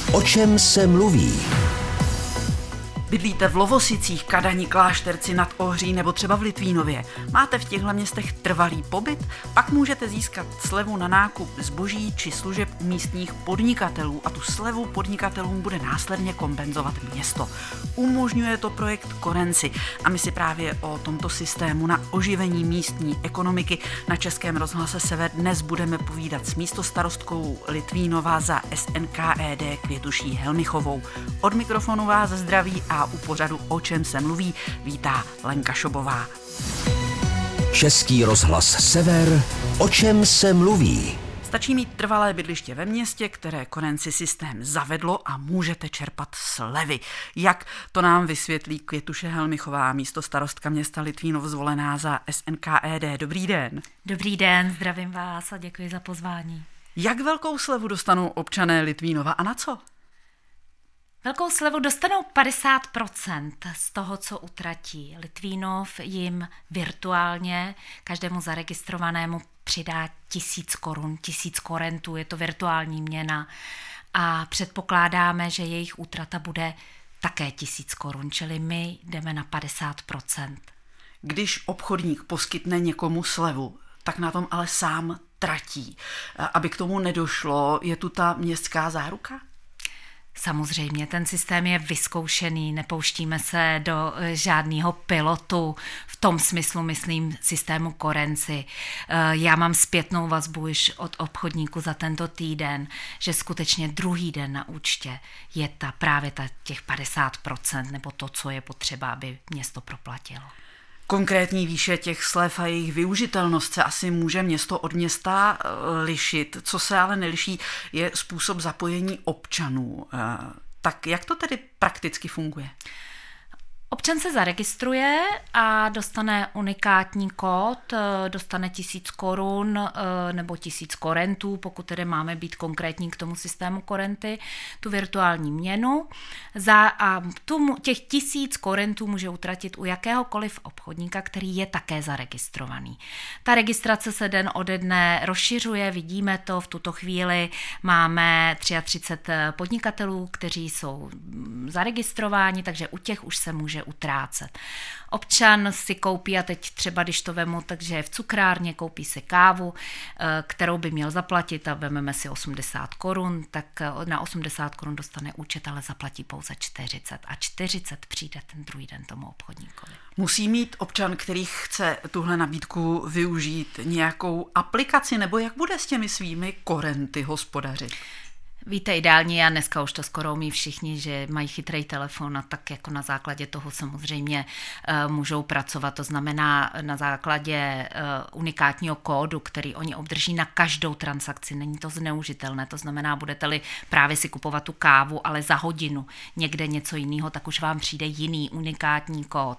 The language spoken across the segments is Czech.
O čem se mluví? Bydlíte v Lovosicích, Kadani, Klášterci nad Ohří nebo třeba v Litvínově? Máte v těchto městech trvalý pobyt? Pak můžete získat slevu na nákup zboží či služeb u místních podnikatelů a tu slevu podnikatelům bude následně kompenzovat město. Umožňuje to projekt Korenci a my si právě o tomto systému na oživení místní ekonomiky na Českém rozhlase Sever dnes budeme povídat s místostarostkou Litvínova za SNKED Květuší Helmichovou. Od mikrofonu vás zdraví a u pořadu O čem se mluví vítá Lenka Šobová. Český rozhlas Sever. O čem se mluví? Stačí mít trvalé bydliště ve městě, které Korenci systém zavedlo a můžete čerpat slevy. Jak to nám vysvětlí Květuše Helmichová, místostarostka města Litvínov zvolená za SNKED. Dobrý den. Dobrý den, zdravím vás a děkuji za pozvání. Jak velkou slevu dostanou občané Litvínova a na co? Velkou slevu dostanou 50% z toho, co utratí. Litvínov jim virtuálně každému zaregistrovanému přidá 1000 korun, 1000 korentů, je to virtuální měna a předpokládáme, že jejich útrata bude také 1000 korun, čili my jdeme na 50%. Když obchodník poskytne někomu slevu, tak na tom ale sám tratí. Aby k tomu nedošlo, je tu ta městská záruka? Samozřejmě, ten systém je vyzkoušený, nepouštíme se do žádného pilotu, v tom smyslu myslím systému Korenci. Já mám zpětnou vazbu již od obchodníku za tento týden, že skutečně druhý den na účtě je právě těch 50%, nebo to, co je potřeba, aby město proplatilo. Konkrétní výše těch slev a jejich využitelnost se asi může město od města lišit. Co se ale neliší, je způsob zapojení občanů. Tak jak to tedy prakticky funguje? Občan se zaregistruje a dostane unikátní kód, dostane 1000 korun nebo 1000 korentů, pokud tedy máme být konkrétní k tomu systému korenty, tu virtuální měnu. Těch 1000 korentů může utratit u jakéhokoliv obchodníka, který je také zaregistrovaný. Ta registrace se den ode dne rozšiřuje, vidíme to, v tuto chvíli máme 33 podnikatelů, kteří jsou zaregistrováni, takže u těch už se může utrácet. Občan si koupí, a teď třeba, když to vemu, takže je v cukrárně, koupí si kávu, kterou by měl zaplatit a vezmeme si 80 korun, tak na 80 korun dostane účet, ale zaplatí pouze 40 a 40 přijde ten druhý den tomu obchodníkovi. Musí mít občan, který chce tuhle nabídku využít, nějakou aplikaci, nebo jak bude s těmi svými korenty hospodařit? Víte, ideálně a dneska už to skoro umí všichni, že mají chytrý telefon a tak jako na základě toho samozřejmě můžou pracovat. To znamená na základě unikátního kódu, který oni obdrží na každou transakci. Není to zneužitelné, to znamená, budete-li právě si kupovat tu kávu, ale za hodinu někde něco jiného, tak už vám přijde jiný unikátní kód.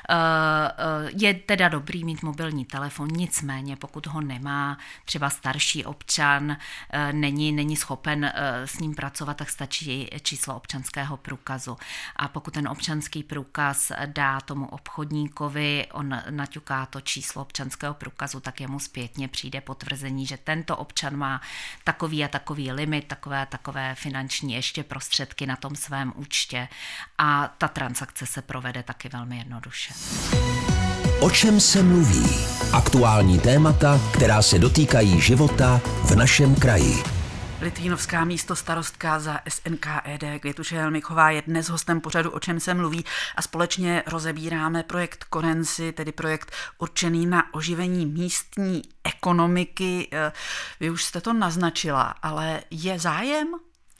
Je teda dobrý mít mobilní telefon, nicméně pokud ho nemá třeba starší občan, není schopen s ním pracovat, tak stačí číslo občanského průkazu. A pokud ten občanský průkaz dá tomu obchodníkovi, on naťuká to číslo občanského průkazu, tak jemu zpětně přijde potvrzení, že tento občan má takový a takový limit, takové finanční ještě prostředky na tom svém účtě a ta transakce se provede taky velmi jednoduše. O čem se mluví? Aktuální témata, která se dotýkají života v našem kraji. Litvínovská místostarostka za SNKED Květuše Helmichová je dnes hostem pořadu O čem se mluví a společně rozebíráme projekt Korenci, tedy projekt určený na oživení místní ekonomiky. Vy už jste to naznačila, ale je zájem?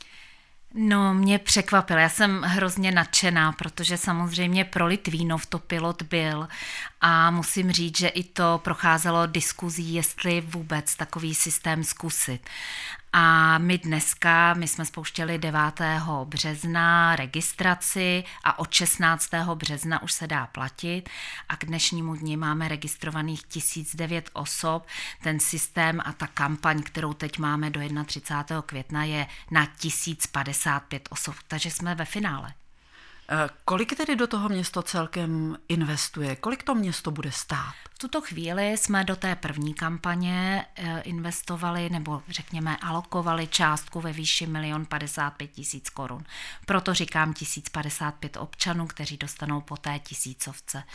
No, mě překvapilo. Já jsem hrozně nadšená, protože samozřejmě pro Litvínov to pilot byl a musím říct, že i to procházelo diskuzí, jestli vůbec takový systém zkusit. A my jsme spouštěli 9. března registraci a od 16. března už se dá platit a k dnešnímu dni máme registrovaných 1009 osob. Ten systém a ta kampaň, kterou teď máme do 31. května, je na 1055 osob, takže jsme ve finále. Kolik tedy do toho město celkem investuje? Kolik to město bude stát? V tuto chvíli jsme do té první kampaně investovali, nebo řekněme alokovali částku ve výši 1 055 000 korun. Proto říkám 1055 občanů, kteří dostanou po té 1000.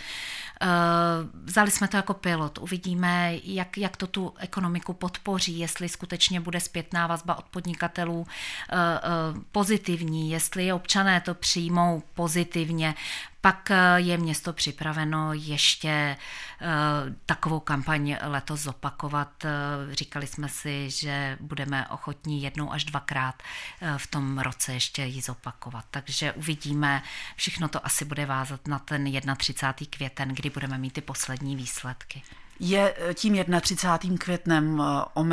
Vzali jsme to jako pilot. Uvidíme, jak to tu ekonomiku podpoří, jestli skutečně bude zpětná vazba od podnikatelů pozitivní, jestli občané to přijmou pozitivně. Pak je město připraveno ještě takovou kampaň letos zopakovat. Říkali jsme si, že budeme ochotní 1 až 2krát v tom roce ještě ji zopakovat. Takže uvidíme, všechno to asi bude vázat na ten 31. květen, kdy budeme mít ty poslední výsledky. Je tím 31. květnem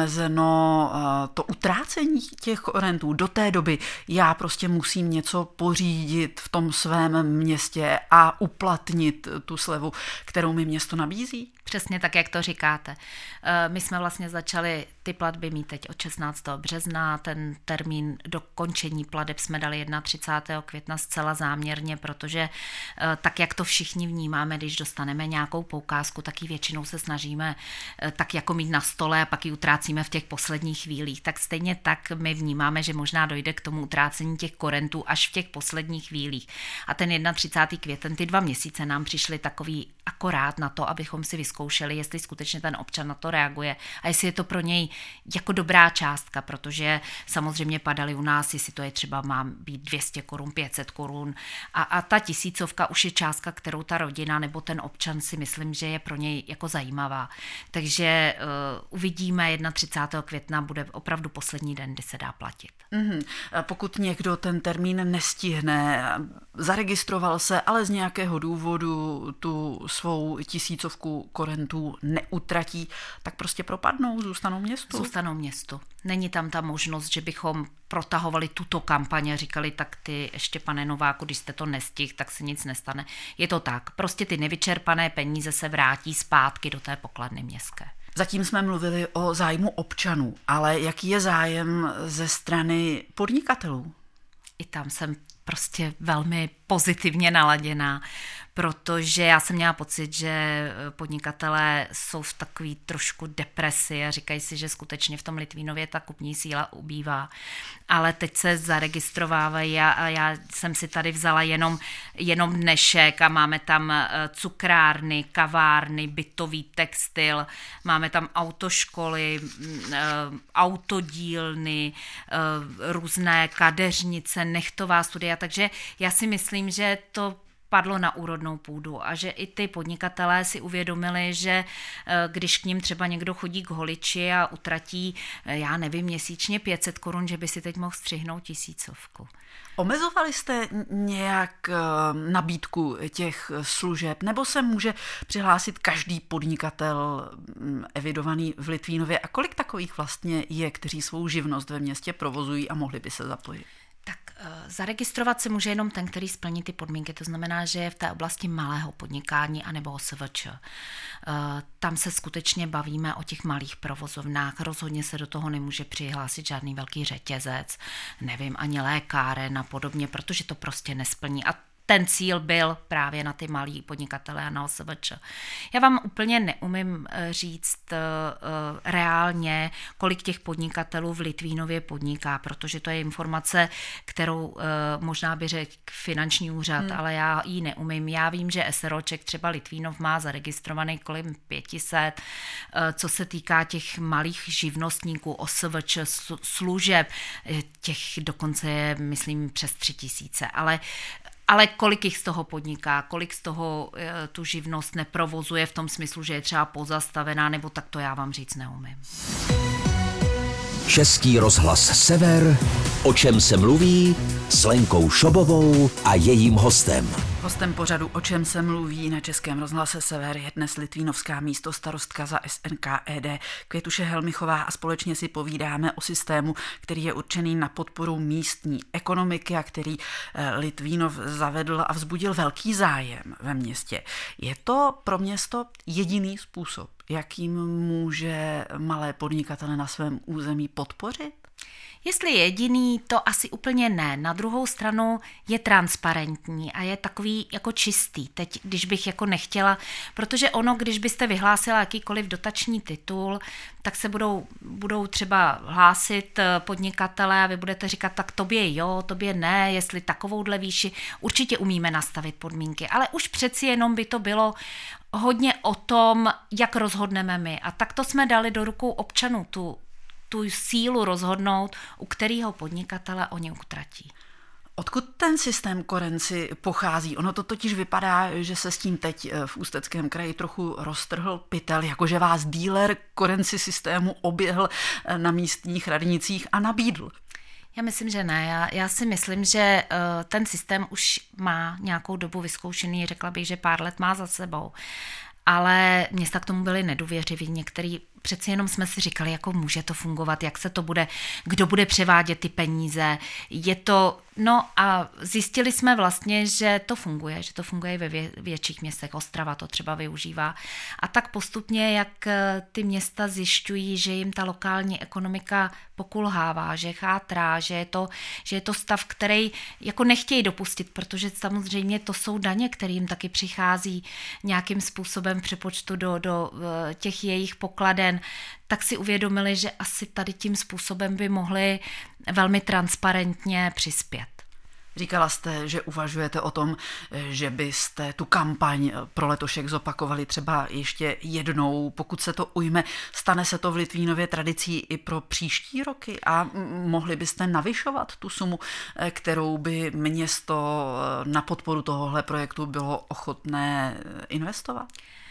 omezeno to utrácení těch rentů? Do té doby já prostě musím něco pořídit v tom svém městě a uplatnit tu slevu, kterou mi město nabízí? Přesně tak, jak to říkáte. My jsme vlastně začali ty platby mít teď od 16. března, ten termín dokončení plateb jsme dali 31. května zcela záměrně, protože tak, jak to všichni vnímáme, když dostaneme nějakou poukázku, tak ji většinou se snažíme tak jako mít na stole a pak ji utrácíme v těch posledních chvílích. Tak stejně tak my vnímáme, že možná dojde k tomu utrácení těch korentů až v těch posledních chvílích. A ten 31. květen, ty 2 měsíce nám přišly takový akorát na to, abychom si vyzkoušeli, jestli skutečně ten občan na to reaguje a jestli je to pro něj jako dobrá částka, protože samozřejmě padaly u nás, jestli to je třeba má být 200 korun, 500 korun a ta 1000 už je částka, kterou ta rodina nebo ten občan si myslím, že je pro něj jako zajímavá. Takže uvidíme, 31. května bude opravdu poslední den, kdy se dá platit. Pokud někdo ten termín nestihne, zaregistroval se, ale z nějakého důvodu tu svou 1000 korentů neutratí, tak prostě propadnou, zůstanou městu? Zůstanou městu. Není tam ta možnost, že bychom protahovali tuto kampaň a říkali, tak ty ještě, pane Nováku, když jste to nestihl, tak se nic nestane. Je to tak. Prostě ty nevyčerpané peníze se vrátí zpátky do té pokladny městské. Zatím jsme mluvili o zájmu občanů, ale jaký je zájem ze strany podnikatelů? I tam jsem prostě velmi pozitivně naladěná, protože já jsem měla pocit, že podnikatelé jsou v takový trošku depresi a říkají si, že skutečně v tom Litvínově ta kupní síla ubývá. Ale teď se zaregistrovávají a já jsem si tady vzala jenom dnešek a máme tam cukrárny, kavárny, bytový textil, máme tam autoškoly, autodílny, různé kadeřnice, nechtová studia, takže já si myslím, že to padlo na úrodnou půdu a že i ty podnikatelé si uvědomili, že když k ním třeba někdo chodí k holiči a utratí, já nevím, měsíčně 500 korun, že by si teď mohl střihnout 1000. Omezovali jste nějak nabídku těch služeb, nebo se může přihlásit každý podnikatel evidovaný v Litvínově? A kolik takových vlastně je, kteří svou živnost ve městě provozují a mohli by se zapojit? Tak zaregistrovat se může jenom ten, který splní ty podmínky, to znamená, že je v té oblasti malého podnikání anebo OSVČ. Tam se skutečně bavíme o těch malých provozovnách, rozhodně se do toho nemůže přihlásit žádný velký řetězec, nevím, ani lékáren a podobně, protože to prostě nesplní. A ten cíl byl právě na ty malí podnikatele a na OSVČ. Já vám úplně neumím říct reálně, kolik těch podnikatelů v Litvínově podniká, protože to je informace, kterou možná by řekl finanční úřad, ale já ji neumím. Já vím, že SROček třeba Litvínov má zaregistrovaný kolem 500, co se týká těch malých živnostníků, OSVČ, služeb, těch dokonce je, myslím, přes 3000, ale kolik jich z toho podniká, kolik z toho tu živnost neprovozuje v tom smyslu, že je třeba pozastavená, nebo tak to já vám říct neumím. Český rozhlas Sever, o čem se mluví, s Lenkou Šobovou a jejím hostem. Hostem pořadu O čem se mluví na Českém rozhlase Sever je dnes litvínovská místostarostka za SNKED Květuše Helmichová a společně si povídáme o systému, který je určený na podporu místní ekonomiky a který Litvínov zavedl a vzbudil velký zájem ve městě. Je to pro město jediný způsob, jakým může malé podnikatele na svém území podpořit? Jestli je jediný, to asi úplně ne. Na druhou stranu je transparentní a je takový jako čistý. Teď, když bych jako nechtěla, protože ono, když byste vyhlásila jakýkoliv dotační titul, tak se budou třeba hlásit podnikatelé a vy budete říkat, tak tobě jo, tobě ne, jestli takovouhle výši. Určitě umíme nastavit podmínky, ale už přeci jenom by to bylo hodně o tom, jak rozhodneme my. A tak to jsme dali do rukou občanů tu sílu rozhodnout, u kterého podnikatele oni utratí. Odkud ten systém Korenci pochází? Ono to totiž vypadá, že se s tím teď v Ústeckém kraji trochu roztrhl pytel, jakože vás díler Korenci systému oběhl na místních radnicích a nabídl. Já myslím, že ne. Já si myslím, že ten systém už má nějakou dobu vyzkoušený, řekla bych, že pár let má za sebou. Ale města k tomu byly nedůvěřiví. Některý přeci jenom jsme si říkali, jako může to fungovat, jak se to bude, kdo bude převádět ty peníze. No a zjistili jsme vlastně, že to funguje ve větších městech. Ostrava to třeba využívá. A tak postupně, jak ty města zjišťují, že jim ta lokální ekonomika pokulhává, že chátrá, že je to stav, který jako nechtějí dopustit, protože samozřejmě to jsou daně, kterým taky přichází nějakým způsobem přepočtu do těch jejich pokladen, tak si uvědomili, že asi tady tím způsobem by mohli velmi transparentně přispět. Říkala jste, že uvažujete o tom, že byste tu kampaň pro letošek zopakovali třeba ještě jednou, pokud se to ujme. Stane se to v Litvínově tradicí i pro příští roky a mohli byste navyšovat tu sumu, kterou by město na podporu tohohle projektu bylo ochotné investovat?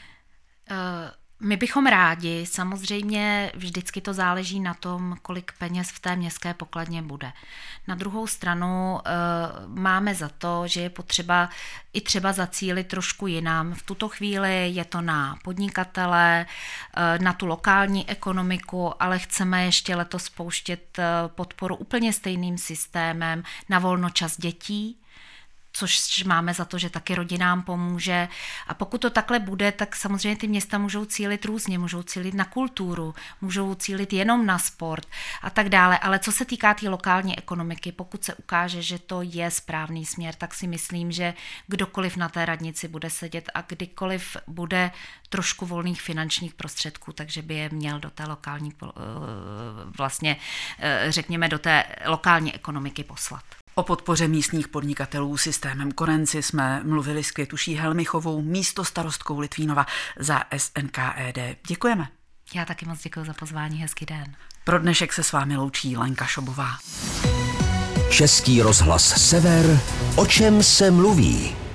My bychom rádi, samozřejmě vždycky to záleží na tom, kolik peněz v té městské pokladně bude. Na druhou stranu máme za to, že je potřeba i třeba zacílit trošku jinam. V tuto chvíli je to na podnikatele, na tu lokální ekonomiku, ale chceme ještě letos spouštět podporu úplně stejným systémem na volnočas dětí, což máme za to, že taky rodinám pomůže. A pokud to takhle bude, tak samozřejmě ty města můžou cílit různě, můžou cílit na kulturu, můžou cílit jenom na sport a tak dále. Ale co se týká té lokální ekonomiky, pokud se ukáže, že to je správný směr, tak si myslím, že kdokoliv na té radnici bude sedět a kdykoliv bude trošku volných finančních prostředků, takže by je měl do té lokální, vlastně řekněme, do té lokální ekonomiky poslat. O podpoře místních podnikatelů systémem Korenci jsme mluvili s Květuší Helmichovou, místostarostkou Litvínova za SNKED. Děkujeme. Já taky moc děkuji za pozvání, hezký den. Pro dnešek se s vámi loučí Lenka Šobová. Český rozhlas Sever, o čem se mluví?